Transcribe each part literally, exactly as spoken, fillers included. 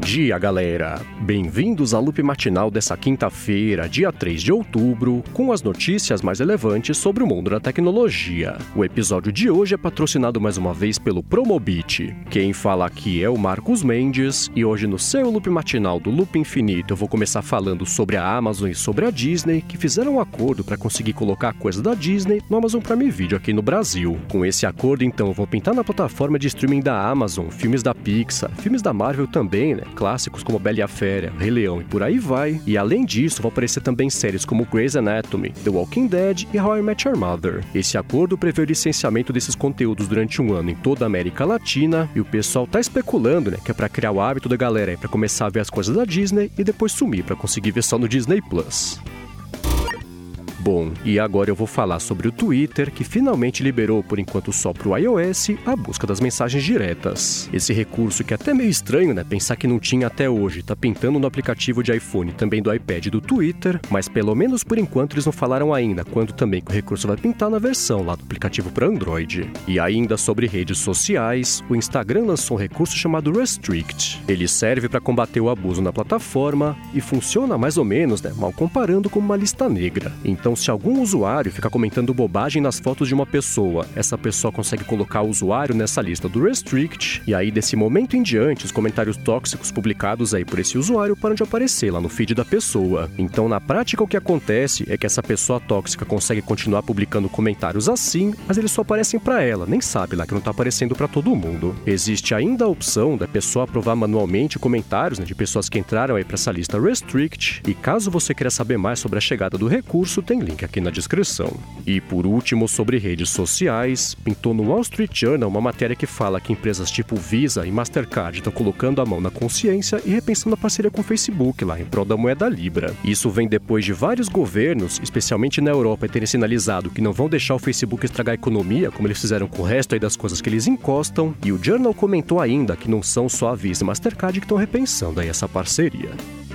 dia, galera! Bem-vindos ao Loop Matinal dessa quinta-feira, dia três de outubro, com as notícias mais relevantes sobre o mundo da tecnologia. O episódio de hoje é patrocinado mais uma vez pelo Promobit. Quem fala aqui é o Marcos Mendes, e hoje no seu Loop Matinal do Loop Infinito eu vou começar falando sobre a Amazon e sobre a Disney, que fizeram um acordo para conseguir colocar coisas da Disney no Amazon Prime Video aqui no Brasil. Com esse acordo, então, eu vou pintar na plataforma de streaming da Amazon filmes da Pixar, filmes da Marvel também, né? Clássicos como Bela e a Fera, Rei Leão e por aí vai. E além disso, vão aparecer também séries como Grey's Anatomy, The Walking Dead e How I Met Your Mother. Esse acordo prevê o licenciamento desses conteúdos durante um ano em toda a América Latina, e o pessoal tá especulando, né, que é pra criar o hábito da galera aí pra começar a ver as coisas da Disney e depois sumir pra conseguir ver só no Disney Plus. Bom, e agora eu vou falar sobre o Twitter, que finalmente liberou, por enquanto só para o iOS, a busca das mensagens diretas. Esse recurso que é até meio estranho, né? Pensar que não tinha até hoje, tá pintando no aplicativo de iPhone e também do iPad do Twitter, mas pelo menos por enquanto eles não falaram ainda quando também que o recurso vai pintar na versão lá do aplicativo para Android. E ainda sobre redes sociais, o Instagram lançou um recurso chamado Restrict. Ele serve para combater o abuso na plataforma e funciona mais ou menos, né? Mal comparando com uma lista negra. Então, se algum usuário ficar comentando bobagem nas fotos de uma pessoa, essa pessoa consegue colocar o usuário nessa lista do Restrict, e aí desse momento em diante, os comentários tóxicos publicados aí por esse usuário param de aparecer lá no feed da pessoa. Então, na prática, o que acontece é que essa pessoa tóxica consegue continuar publicando comentários assim, mas eles só aparecem pra ela, nem sabe lá que não tá aparecendo pra todo mundo. Existe ainda a opção da pessoa aprovar manualmente comentários, né, de pessoas que entraram aí pra essa lista Restrict, e caso você queira saber mais sobre a chegada do recurso, tem link aqui na descrição. E por último, sobre redes sociais, pintou no Wall Street Journal uma matéria que fala que empresas tipo Visa e Mastercard estão colocando a mão na consciência e repensando a parceria com o Facebook lá em prol da moeda Libra. Isso vem depois de vários governos, especialmente na Europa, terem sinalizado que não vão deixar o Facebook estragar a economia, como eles fizeram com o resto aí das coisas que eles encostam, e o Journal comentou ainda que não são só a Visa e Mastercard que estão repensando aí essa parceria.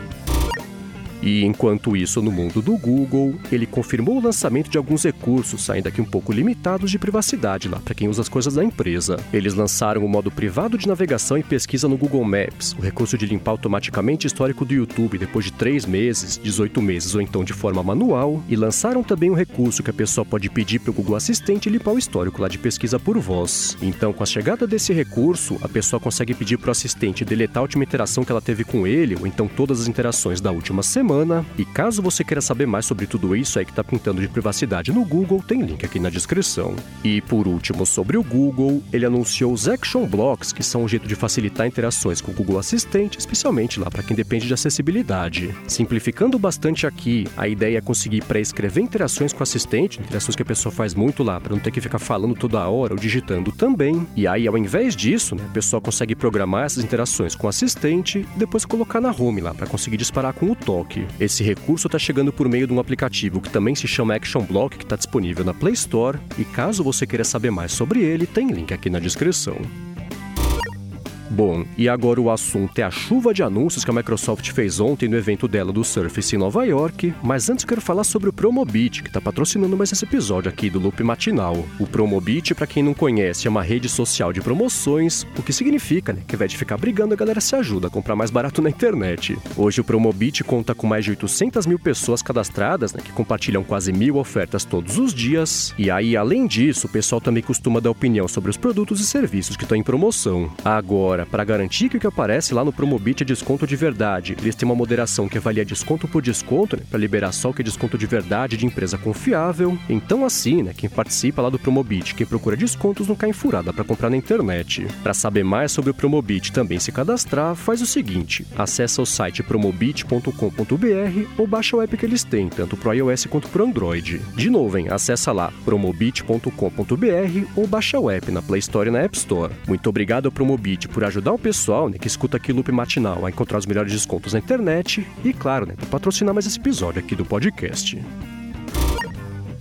E enquanto isso, no mundo do Google, ele confirmou o lançamento de alguns recursos, ainda que um pouco limitados, de privacidade lá para quem usa as coisas da empresa. Eles lançaram o modo privado de navegação e pesquisa no Google Maps, o recurso de limpar automaticamente o histórico do YouTube depois de três meses, dezoito meses ou então de forma manual, e lançaram também um recurso que a pessoa pode pedir para o Google Assistente limpar o histórico lá de pesquisa por voz. Então, com a chegada desse recurso, a pessoa consegue pedir para o assistente deletar a última interação que ela teve com ele, ou então todas as interações da última semana. E caso você queira saber mais sobre tudo isso aí que tá pintando de privacidade no Google, tem link aqui na descrição. E por último, sobre o Google, ele anunciou os Action Blocks, que são um jeito de facilitar interações com o Google Assistente, especialmente lá para quem depende de acessibilidade. Simplificando bastante aqui, a ideia é conseguir pré-escrever interações com o assistente, interações que a pessoa faz muito lá, para não ter que ficar falando toda hora ou digitando também. E aí, ao invés disso, né, a pessoa consegue programar essas interações com o assistente e depois colocar na home lá, para conseguir disparar com o toque. Esse recurso está chegando por meio de um aplicativo que também se chama Action Block, que está disponível na Play Store, e caso você queira saber mais sobre ele, tem link aqui na descrição. Bom, e agora o assunto é a chuva de anúncios que a Microsoft fez ontem no evento dela do Surface em Nova York, mas antes eu quero falar sobre o Promobit, que está patrocinando mais esse episódio aqui do Loop Matinal. O Promobit, para quem não conhece, é uma rede social de promoções, o que significa, né, que ao invés de ficar brigando, a galera se ajuda a comprar mais barato na internet. Hoje o Promobit conta com mais de oitocentas mil pessoas cadastradas, né, que compartilham quase mil ofertas todos os dias, e aí, além disso, o pessoal também costuma dar opinião sobre os produtos e serviços que estão em promoção. Agora, para garantir que o que aparece lá no Promobit é desconto de verdade, eles têm uma moderação que avalia desconto por desconto, né, para liberar só o que é desconto de verdade de empresa confiável. Então assim, né, quem participa lá do Promobit, quem procura descontos não cai em furada para comprar na internet. Para saber mais sobre o Promobit e também se cadastrar, faz o seguinte: acessa o site promobit ponto com ponto b r ou baixa o app que eles têm, tanto para iOS quanto para Android. De novo, hein, acessa lá promobit ponto com ponto b r ou baixa o app na Play Store e na App Store. Muito obrigado ao Promobit por ajudar o pessoal, né, que escuta aqui o Loop Matinal a encontrar os melhores descontos na internet e, claro, né, para patrocinar mais esse episódio aqui do podcast.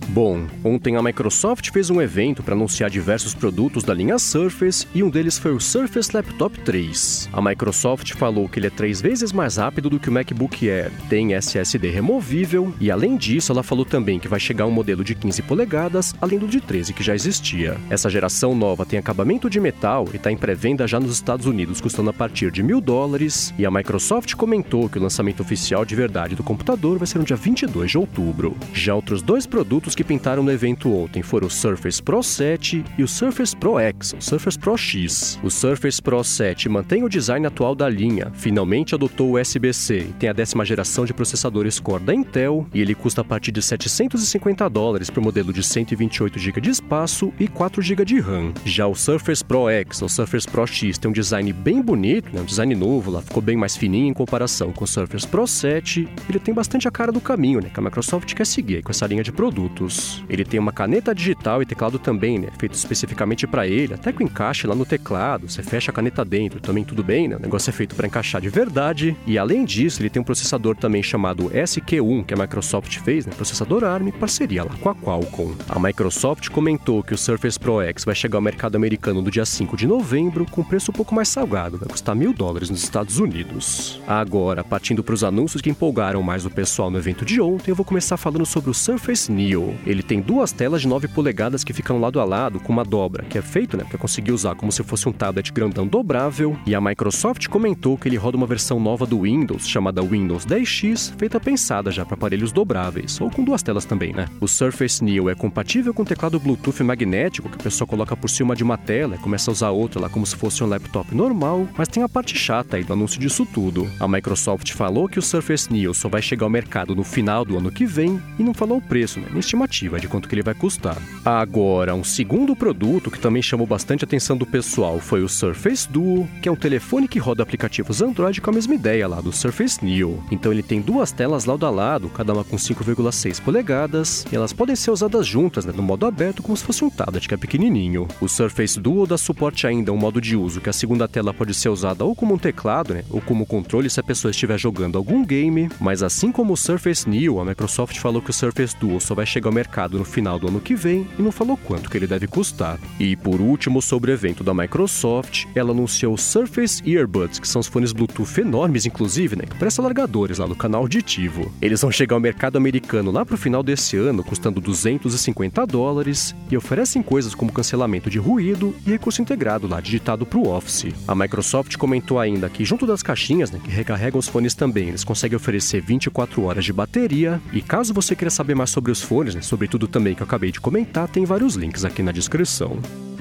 Bom, ontem a Microsoft fez um evento para anunciar diversos produtos da linha Surface e um deles foi o Surface Laptop três. A Microsoft falou que ele é três vezes mais rápido do que o MacBook Air, tem S S D removível e, além disso, ela falou também que vai chegar um modelo de quinze polegadas, além do de treze que já existia. Essa geração nova tem acabamento de metal e está em pré-venda já nos Estados Unidos, custando a partir de mil dólares, e a Microsoft comentou que o lançamento oficial de verdade do computador vai ser no dia vinte e dois de outubro. Já outros dois produtos que pintaram no evento ontem foram o Surface Pro sete e o Surface Pro X, o Surface Pro X. O Surface Pro sete mantém o design atual da linha, finalmente adotou o U S B C e tem a décima geração de processadores Core da Intel, e ele custa a partir de setecentos e cinquenta dólares para o modelo de cento e vinte e oito gigabytes de espaço e quatro gigabytes de RAM. Já o Surface Pro X, ou Surface Pro X, tem um design bem bonito, né? Um design novo, lá ficou bem mais fininho em comparação com o Surface Pro sete. Ele tem bastante a cara do caminho, né, que a Microsoft quer seguir aí com essa linha de produtos. Ele tem uma caneta digital e teclado também, né, feito especificamente para ele, até com encaixe lá no teclado, você fecha a caneta dentro, também tudo bem, né, o negócio é feito para encaixar de verdade. E além disso, ele tem um processador também chamado S Q um, que a Microsoft fez, né, processador ARM, parceria lá com a Qualcomm. A Microsoft comentou que o Surface Pro X vai chegar ao mercado americano no dia cinco de novembro, com preço um pouco mais salgado, vai custar mil dólares nos Estados Unidos. Agora, partindo para os anúncios que empolgaram mais o pessoal no evento de ontem, eu vou começar falando sobre o Surface Neo. Ele tem duas telas de nove polegadas que ficam lado a lado com uma dobra, que é feito, né, para conseguir usar como se fosse um tablet grandão dobrável, e a Microsoft comentou que ele roda uma versão nova do Windows, chamada Windows dez X, feita pensada já para aparelhos dobráveis, ou com duas telas também, né? O Surface Neo é compatível com teclado Bluetooth magnético, que a pessoa coloca por cima de uma tela e começa a usar outra lá como se fosse um laptop normal, mas tem a parte chata aí do anúncio disso tudo. A Microsoft falou que o Surface Neo só vai chegar ao mercado no final do ano que vem e não falou o preço, né, nem estimativa de quanto que ele vai custar. Agora, um segundo produto que também chamou bastante a atenção do pessoal foi o Surface Duo, que é um telefone que roda aplicativos Android com a mesma ideia lá do Surface Neo. Então ele tem duas telas lado a lado, cada uma com cinco vírgula seis polegadas, e elas podem ser usadas juntas, né, no modo aberto, como se fosse um tablet que é pequenininho. O Surface Duo dá suporte ainda a um modo de uso que a segunda tela pode ser usada ou como um teclado, né, ou como controle se a pessoa estiver jogando algum game, mas assim como o Surface Neo, a Microsoft falou que o Surface Duo só vai chegar ao mercado no final do ano que vem e não falou quanto que ele deve custar. E por último, sobre o evento da Microsoft, ela anunciou o Surface Earbuds, que são os fones Bluetooth enormes, inclusive, né, que parecem alargadores lá no canal auditivo. Eles vão chegar ao mercado americano lá pro final desse ano, custando duzentos e cinquenta dólares, e oferecem coisas como cancelamento de ruído e recurso integrado lá, digitado pro Office. A Microsoft comentou ainda que junto das caixinhas, né, que recarregam os fones também, eles conseguem oferecer vinte e quatro horas de bateria, e caso você queira saber mais sobre os fones, né, sobre tudo também que eu acabei de comentar, tem vários links aqui na descrição.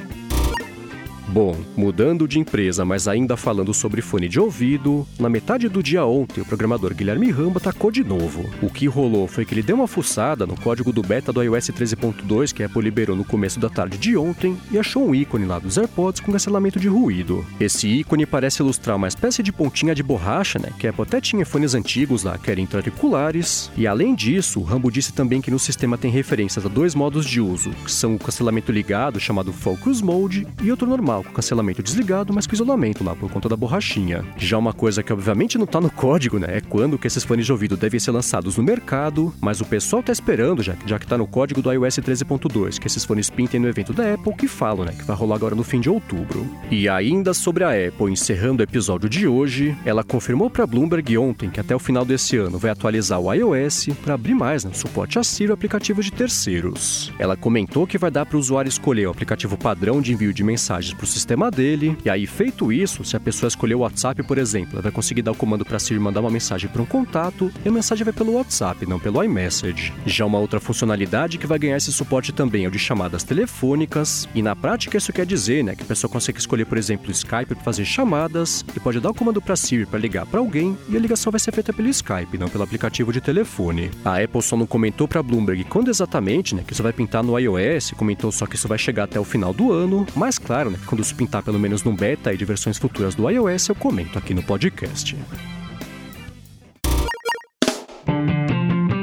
Bom, mudando de empresa, mas ainda falando sobre fone de ouvido, na metade do dia ontem, o programador Guilherme Ramba tacou de novo. O que rolou foi que ele deu uma fuçada no código do beta do iOS treze ponto dois, que a Apple liberou no começo da tarde de ontem, e achou um ícone lá dos AirPods com cancelamento de ruído. Esse ícone parece ilustrar uma espécie de pontinha de borracha, né, que a Apple até tinha em fones antigos lá, que eram intra-auriculares, e além disso, o Rambo disse também que no sistema tem referências a dois modos de uso, que são o cancelamento ligado, chamado Focus Mode, e outro normal, com cancelamento desligado, mas com isolamento lá por conta da borrachinha. Já uma coisa que obviamente não tá no código, né, é quando que esses fones de ouvido devem ser lançados no mercado, mas o pessoal tá esperando, já, já que tá no código do iOS treze ponto dois, que esses fones pintem no evento da Apple, que falam, né, que vai rolar agora no fim de outubro. E ainda sobre a Apple, encerrando o episódio de hoje, ela confirmou pra Bloomberg ontem que até o final desse ano vai atualizar o iOS para abrir mais, né, suporte a Siri e aplicativos de terceiros. Ela comentou que vai dar para o usuário escolher o aplicativo padrão de envio de mensagens para o sistema dele, e aí, feito isso, se a pessoa escolher o WhatsApp, por exemplo, ela vai conseguir dar o comando para a Siri mandar uma mensagem para um contato, e a mensagem vai pelo WhatsApp, não pelo iMessage. Já uma outra funcionalidade que vai ganhar esse suporte também é o de chamadas telefônicas, e na prática isso quer dizer, né, que a pessoa consegue escolher, por exemplo, o Skype para fazer chamadas, e pode dar o comando para a Siri para ligar para alguém, e a ligação vai ser feita pelo Skype, não pelo aplicativo de telefone. A Apple só não comentou para a Bloomberg quando exatamente, né, que isso vai pintar no iOS, comentou só que isso vai chegar até o final do ano, mas claro, né, que quando isso pintar pelo menos num beta e de versões futuras do iOS, eu comento aqui no podcast. É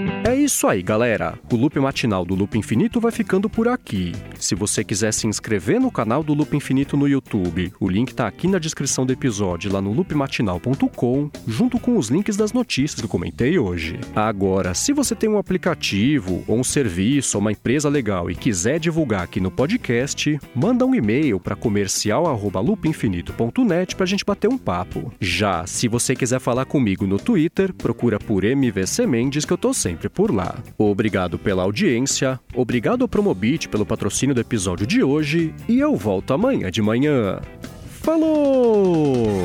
Isso aí, galera. O Loop Matinal do Loop Infinito vai ficando por aqui. Se você quiser se inscrever no canal do Loop Infinito no YouTube, o link tá aqui na descrição do episódio, lá no loop matinal ponto com, junto com os links das notícias que eu comentei hoje. Agora, se você tem um aplicativo, ou um serviço, ou uma empresa legal e quiser divulgar aqui no podcast, manda um e-mail para comercial arroba loop infinito ponto net pra gente bater um papo. Já, se você quiser falar comigo no Twitter, procura por M V C Mendes que eu tô sempre por lá. Obrigado pela audiência, obrigado ao Promobit pelo patrocínio do episódio de hoje e eu volto amanhã de manhã. Falou!